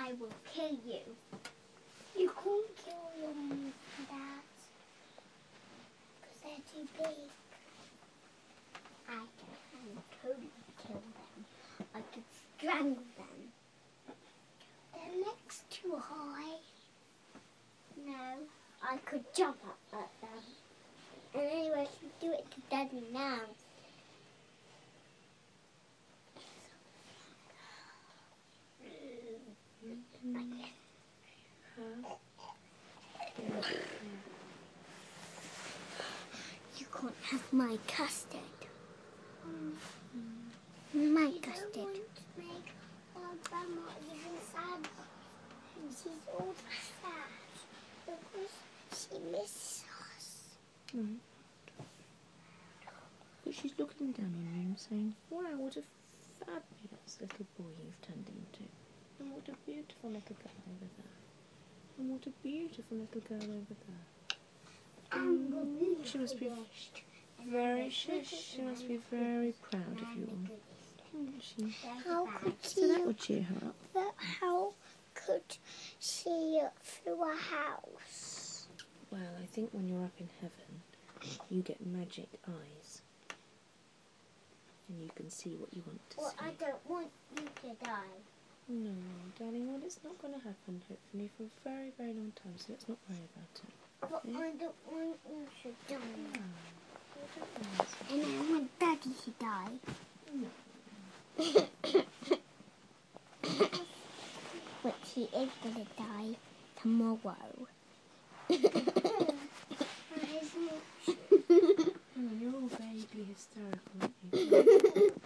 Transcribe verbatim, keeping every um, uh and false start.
I will kill you. You can't kill your mum and dad. Because they're too big. I can totally kill them. I could strangle them. Their neck's too high. No, I could jump up at them. And anyway, I should do it to Daddy now. You can't have my custard. Mm. My custard. I don't want to make our grandma even sad. She's all sad because she misses us. Mm. But she's looking down on you and saying, wow, what a fabulous little boy you've turned into. And what a beautiful little girl over there. And what a beautiful little girl over there. Mm. She must be very, she, she must be very proud of you all. Isn't she? How could she? So that would cheer her up. But how could she through a house? Well, I think when you're up in heaven, you get magic eyes. And you can see what you want to Well, see. I don't want you to die. No, darling, well, it's not going to happen, hopefully, for a very, very long time, so let's not worry about it. But Yeah? I don't want you to die. No, well, don't worry. And I want Daddy to die. No. But he is going to die tomorrow. Oh, you're all vaguely hysterical, aren't you?